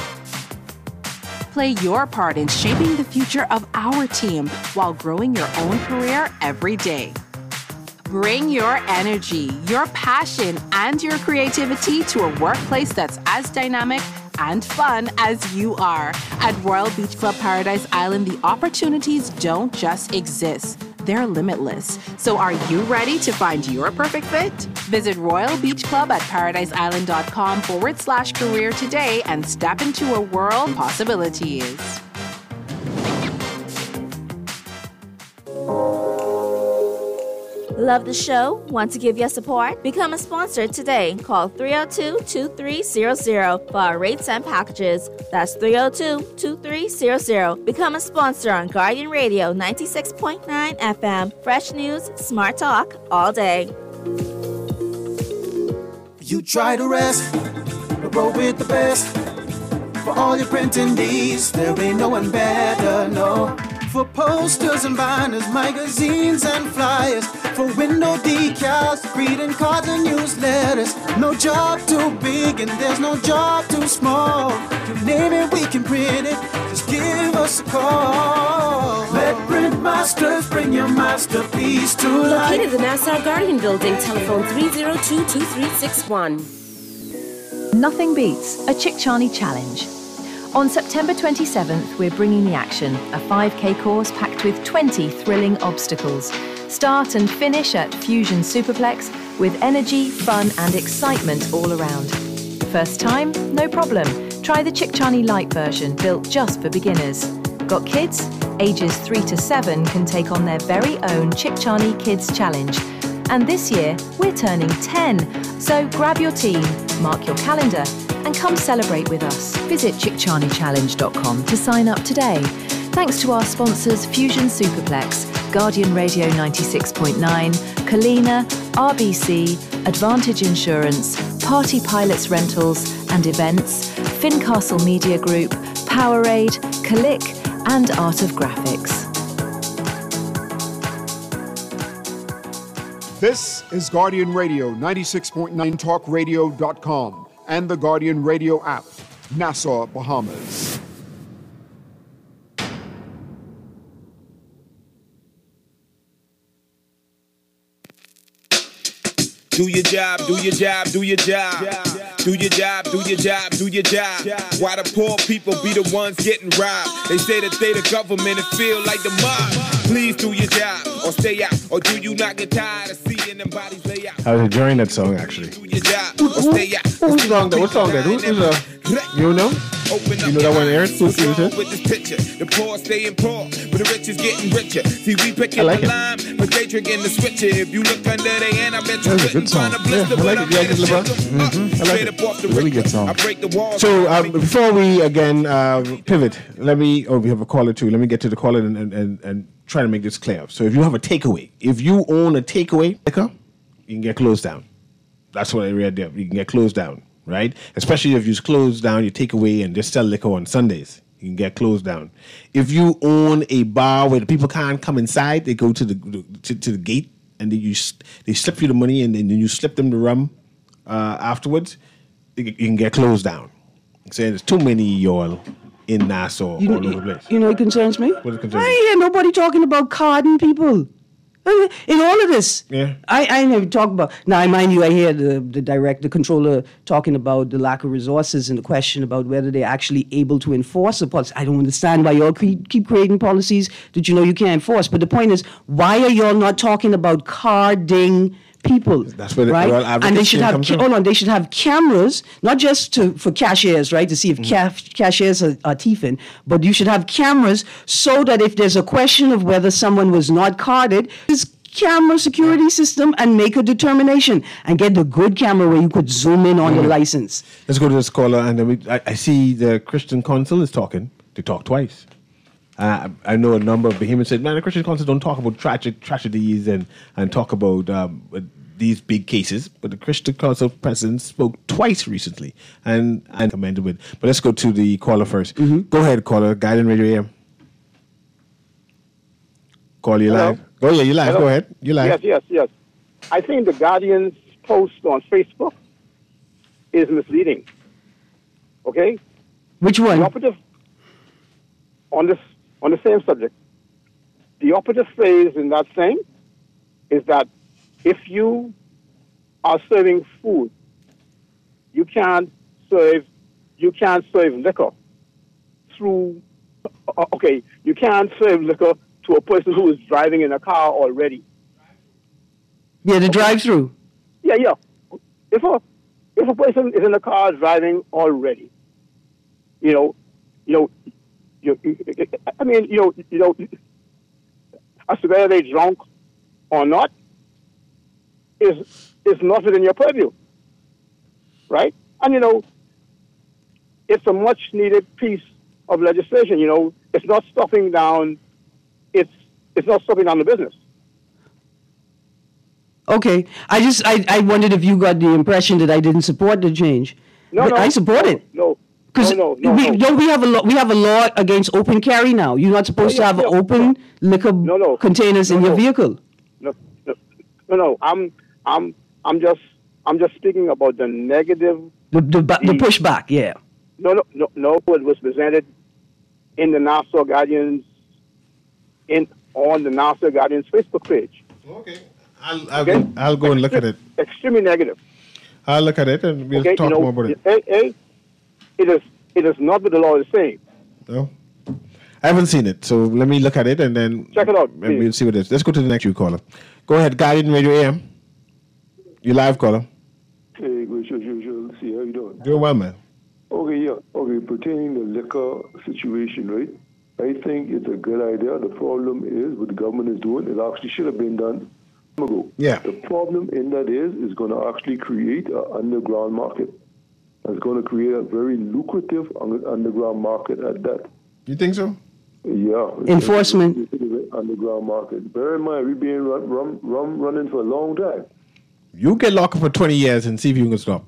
Play your part in shaping the future of our team while growing your own career every day. Bring your energy, your passion, and your creativity to a workplace that's as dynamic and fun as you are. At Royal Beach Club Paradise Island, the opportunities don't just exist. They're limitless. So are you ready to find your perfect fit? Visit Royal Beach Club at paradiseisland.com forward slash career today and step into a world of possibilities. Love the show? Want to give your support? Become a sponsor today. Call three oh two, two three zero zero for our rates and packages. That's three oh two, two three zero zero. Become a sponsor on Guardian Radio ninety-six point nine F M. Fresh news, smart talk, all day. You try to rest, but roll with the best. For all your printing needs, there ain't no one better, no. For posters and banners, magazines and flyers, for window decals, greeting cards and newsletters. No job too big and there's no job too small. You name it, we can print it. Just give us a call. Let Print Masters bring your masterpiece to life. Located in the Nassau Guardian Building, telephone three oh two, two three six one. Nothing beats a Chick Charney Challenge. On September twenty-seventh, we're bringing the action, a five K course packed with twenty thrilling obstacles. Start and finish at Fusion Superplex with energy, fun and excitement all around. First time? No problem. Try the Chick Charney Light version, built just for beginners. Got kids? Ages three to seven can take on their very own Chick Charney Kids Challenge. And this year, we're turning ten. So grab your team, mark your calendar, and come celebrate with us. Visit chick charney challenge dot com to sign up today. Thanks to our sponsors Fusion Superplex, Guardian Radio ninety-six point nine, Kalina, R B C, Advantage Insurance, Party Pilots Rentals and Events, Fincastle Media Group, Powerade, Kalik and Art of Graphics. This is Guardian Radio ninety-six point nine talk radio dot com and the Guardian Radio app, Nassau, Bahamas. Do your job, do your job, do your job. Do your job, do your job, do your job. Why the poor people be the ones getting robbed? They say that they the government and feel like the mob. Please do your job or stay out. Or do you not get tired of seeing them bodies lay out? I was enjoying that song actually. Do your job or stay out. Who's song that? What song that? Who's uh, you know? Open up You know that one, Eric? What's Who- who's wrong it? with this picture? The poor staying poor, but the rich is getting richer. See, we picking I like the it. lime, but they drinking the switcher. If you look under their hand, I bet you That's a couldn't good song. find a blister. Yeah, I like but it. You like made it, a LeBron? shake 'em up. Mhm. I like Straight it. up off the Really good Richter. song. I break the walls. So um, before we again uh, pivot, let me. Oh, we have a caller too. Let me get to the caller and, and, and, and try to make this clear. So if you have a takeaway, if you own a takeaway liquor, you can get closed down. That's what I read there. You can get closed down, right? Especially if you close down your takeaway and just sell liquor on Sundays, you can get closed down. If you own a bar where the people can't come inside, they go to the to, to the gate and they you they slip you the money and then you slip them the rum uh, afterwards. You, you can get closed down. I'm saying there's too many y'all in Nassau You know, all over the place. you know, it concerns me. What it concerns I you? hear nobody talking about carding people. Uh, In all of this, Yeah. I, I never talk about. Now, I mind you, I hear the the direct, the controller talking about the lack of resources and the question about whether they're actually able to enforce the policy. I don't understand why y'all keep, keep creating policies that you know you can't enforce. But the point is, why are y'all not talking about carding people? That's where the right? Royal And they Advocates should thing have comes ca- from. hold on, they should have cameras, not just to for cashiers, right, to see if Mm-hmm. ca- cashiers are, are thieving, but you should have cameras so that if there's a question of whether someone was not carded, this camera security system and make a determination and get the good camera where you could zoom in on the license. Let's go to this caller, and then we, I, I see the Christian Council is talking. They talk twice. Uh, I know a number of Bahamians said, man, the Christian Council don't talk about tragic tragedies and, and talk about um, these big cases, but the Christian Council president spoke twice recently and, and commended with. But let's go to the caller first. Go ahead, caller. Guiding Radio A M. Call you Hello? live. Oh, yeah, you live. Hello? Go ahead. You live. Yes, yes, yes. I think the Guardian's post on Facebook is misleading. Okay? Which one? The operative on this on the same subject. The operative phrase in that thing is that if you are serving food, you can't serve you can't serve liquor through uh, okay, you can't serve liquor to a person who is driving in a car already. Yeah, the drive-through. Yeah, yeah. If a if a person is in a car driving already, you know, you know, you, I mean, you know, you know, as to whether they're drunk or not is is not within your purview, right? And you know, it's a much needed piece of legislation. You know, it's not stopping down. It's it's not stopping down the business. Okay, I just I, I wondered if you got the impression that I didn't support the change. No, But no, I support no, it. No, Because no, no, no, we no. don't we have a law we have a law against open carry now. You're not supposed Oh, yeah, to have yeah. open liquor containers in No, your no. vehicle. No, no, no, no. I'm, I'm, I'm just, I'm just speaking about the negative. The the, ba- the pushback, yeah. No, no, no, no. It was presented in the Nassau Guardian's, in on the Nassau Guardian's Facebook page. Okay. I'll, I'll, go, I'll go and look at it. Extremely negative. I'll look at it and we'll okay, talk you know, more about it. A, A, it is, it is not what the law is saying. No? I haven't seen it, so let me look at it and then Check it out, and please. we'll see what it is. Let's go to the next you caller. Go ahead, Guardian Radio A M. You live, caller. Hey, good, sure, sure, sure. See how you doing? Doing well, man. Okay, yeah. Okay, pertaining to the liquor situation, right? I think it's a good idea. The problem is what the government is doing. It actually should have been done long ago. Yeah. The problem in that is it's going to actually create an underground market. It's going to create a very lucrative un- underground market at that. You think so? Yeah. Enforcement. It's an underground market. Bear in mind, we've been run, run, run, running for a long time. You get locked up for twenty years and see if you can stop.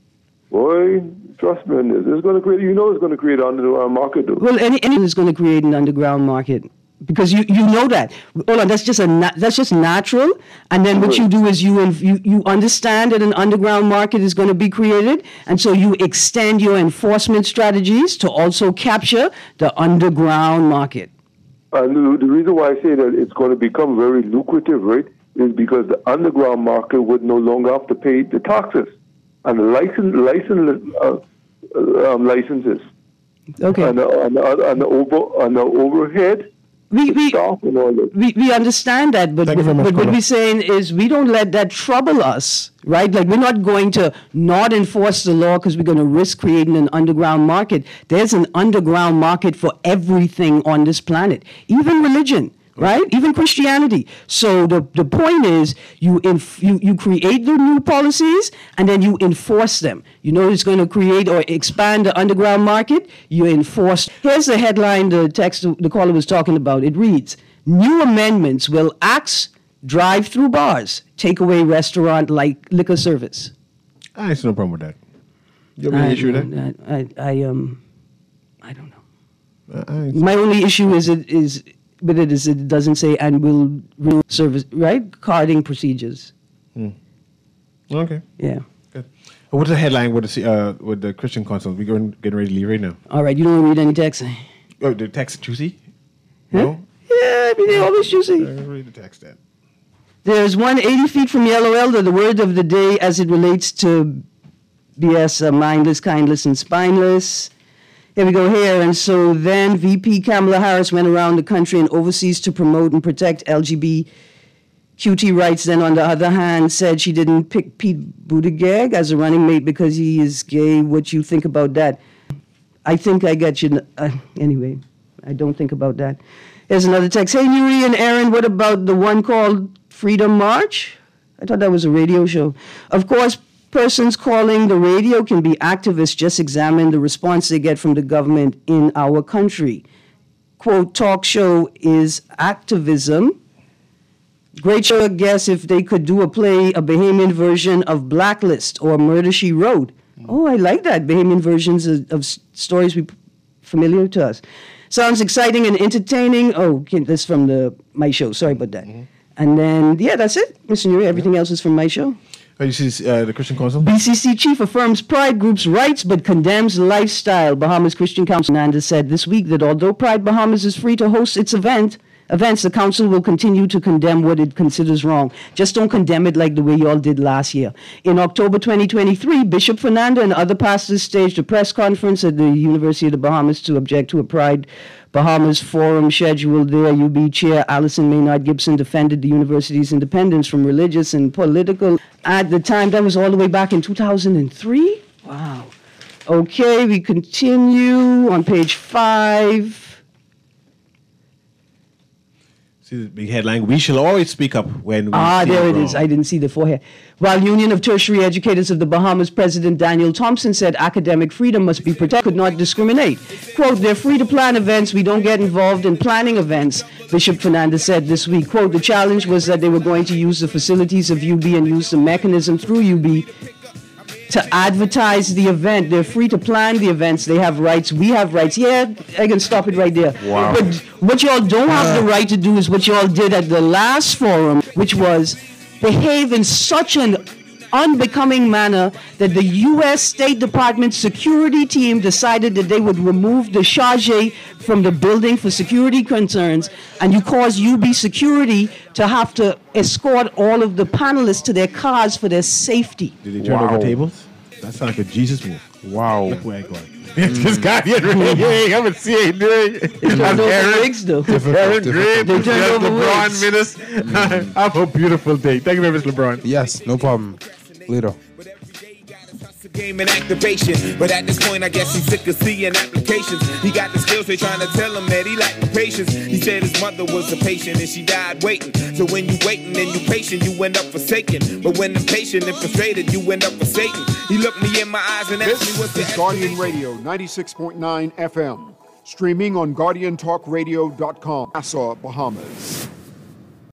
Boy, trust me on this. It's going to create, you know it's going to create an underground market, though. Well, any anything is going to create an underground market because you, you know that. Hold on, that's just a na- that's just natural. And then what you do is you inf- you you understand that an underground market is going to be created, and so you extend your enforcement strategies to also capture the underground market. And the, the reason why I say that it's going to become very lucrative, right, is because the underground market would no longer have to pay the taxes and the license, license uh, uh, um, licenses. Okay. And the, and the, and the, over, and the overhead. We we, staff and all that. we we understand that, but, Thank you very much, but what caller. we're saying is we don't let that trouble us. right? Like, we're not going to not enforce the law because we're going to risk creating an underground market. There's an underground market for everything on this planet, even religion. Right? Even Christianity. So the, the point is you, inf- you you create the new policies and then you enforce them. You know it's going to create or expand the underground market, you enforce. Here's the headline the text the caller was talking about. It reads, new amendments will axe drive-through bars, takeaway restaurant like liquor service. I see no problem with that. You have any issue with that? I, I, I, um, I don't know. Uh, I, My only issue is it is... But it is. It doesn't say and will renew service, right? Carding procedures. Hmm. Okay. Yeah. Good. What's the headline with the uh, with the Christian Council? We're going, getting ready to leave right now. All right. You don't read any text. Oh, the text juicy? Huh? No. Yeah, I mean they're always juicy. I read the text then. There's one eighty feet from Yellow Elder. The word of the day as it relates to B S, uh, mindless, kindless, and spineless. Here we go here. And so then V P Kamala Harris went around the country and overseas to promote and protect L G B Q T rights. Then on the other hand, said she didn't pick Pete Buttigieg as a running mate because he is gay. What you think about that? I think I got you. Uh, anyway, I don't think about that. Here's another text. Hey, Nuri and Aaron, what about the one called Freedom March? I thought that was a radio show. Of course, persons calling the radio can be activists. Just examine the response they get from the government in our country. Quote, talk show is activism. Great show, I guess, if they could do a play, a Bahamian version of Blacklist or Murder, She Wrote. Mm. Oh, I like that. Bahamian versions of, of stories we familiar to us. Sounds exciting and entertaining. Oh, okay, that's from the my show. Sorry about that. Mm-hmm. And then, yeah, that's it, Mister Nuri. Everything yeah. else is from my show. Oh, you see uh, the Christian Council? B C C chief affirms Pride group's rights but condemns lifestyle. Bahamas Christian Council Nanda said this week that although Pride Bahamas is free to host its event, events, the council will continue to condemn what it considers wrong. Just don't condemn it like the way y'all did last year. In October twenty twenty-three, Bishop Fernando and other pastors staged a press conference at the University of the Bahamas to object to a Pride Bahamas forum scheduled there. U B Chair Allison Maynard Gibson defended the university's independence from religious and political. At the time, that was all the way back in two thousand three. Wow. Okay, we continue on page five. See the big headline, we shall always speak up when we Ah, see there it wrong. is. I didn't see the forehead. While Union of Tertiary Educators of the Bahamas President Daniel Thompson said academic freedom must be protected, could not discriminate. Quote, they're free to plan events. We don't get involved in planning events, Bishop Fernandez said this week. Quote, the challenge was that they were going to use the facilities of U B and use the mechanism through U B to advertise the event. They're free to plan the events. They have rights. We have rights. Yeah, I can stop it right there. Wow. But what y'all don't have the right to do is what y'all did at the last forum, which was behave in such an unbecoming manner that the U S State Department security team decided that they would remove the charge from the building for security concerns, and you caused U B security to have to escort all of the panelists to their cars for their safety. Did they turn Wow. over tables? That sounds like a Jesus move. Wow. Look where I go. This guy here, hey, I'm a C A doing. They turned over wigs, though. Aaron Green, They turned yes, over LeBron wigs. Minus. Have a beautiful day. Thank you very much, LeBron. Yes, no problem. Later. Game and activation, but at this point I guess he's sick of seeing applications. He got the skills, they trying to tell him that he lacked the patience. He said his mother was a patient and she died waiting. So when you waiting and you patient, you end up forsaken. But when impatient and frustrated, you end up forsaken. He looked me in my eyes and asked me what's the This is Guardian Radio ninety-six point nine F M, streaming on guardian talk radio dot com, Nassau, Bahamas.